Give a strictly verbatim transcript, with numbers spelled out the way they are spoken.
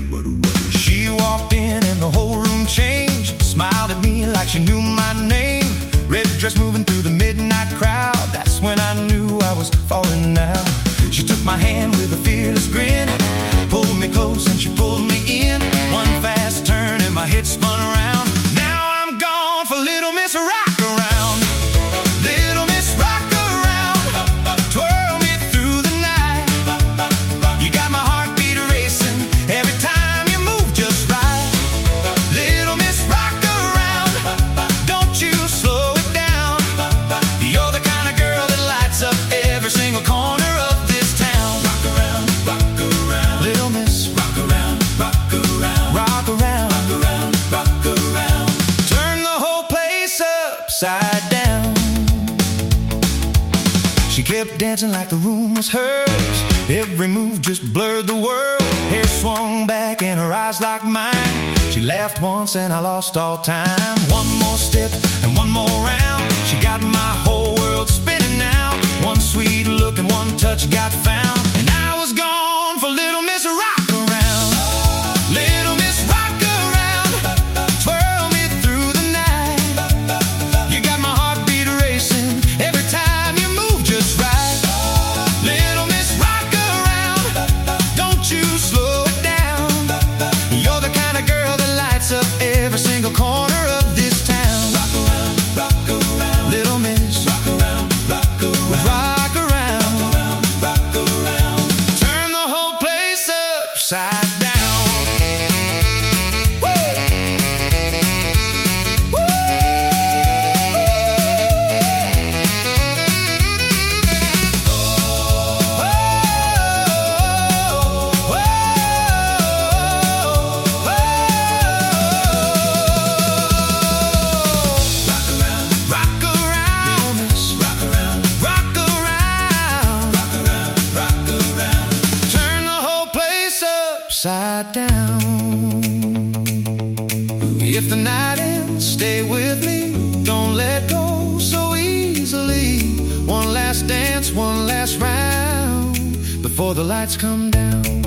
She walked in and the whole room changed, smiled at me like she knew my name. Red dress moving through the midnight crowd, that's when I knew I was falling now. She took my hand with a fearless grin, pulled me close and she pulled me in. One fast turn and my head spun around. Now I'm gone for Little Miss Rock Around. Little Miss Rock Around, twirl me through the night. You got my heartbeat racing every time you move just right. Little Miss Rock Around, don't you slow it down. You're the kind of girl that lights up every single corner of this town. Rock around, rock around, Little Miss Rock Around, rock around, rock around, rock around, rock around. Turn the whole place upside down. She kept dancing like the room was hers. Every move just blurred the world. Hair swung back and her eyes like mine. She laughed once and I lost all time. One more step and one more round. She got my whole world spinning now. One sweet look and one touch got found, and I was gone for Little Miss Rock Around. Little Miss Rock Around, twirl me through the night. You got my heartbeat racing every time you move just right. Little Miss Rock Around, don't you slow it down. You're the kind of girl that lights up every single corner of this town. Rock around, rock around, Little Miss Rock Around, rock around, rock around, rock around. Turn the whole place upside down. Woo! Woo! Rock around, Miss Rock Around, rock around, rock around, rock around. Turn the whole place upside down. If the night ends, stay with me. Don't let go so easily. One last dance, one last round before the lights come down.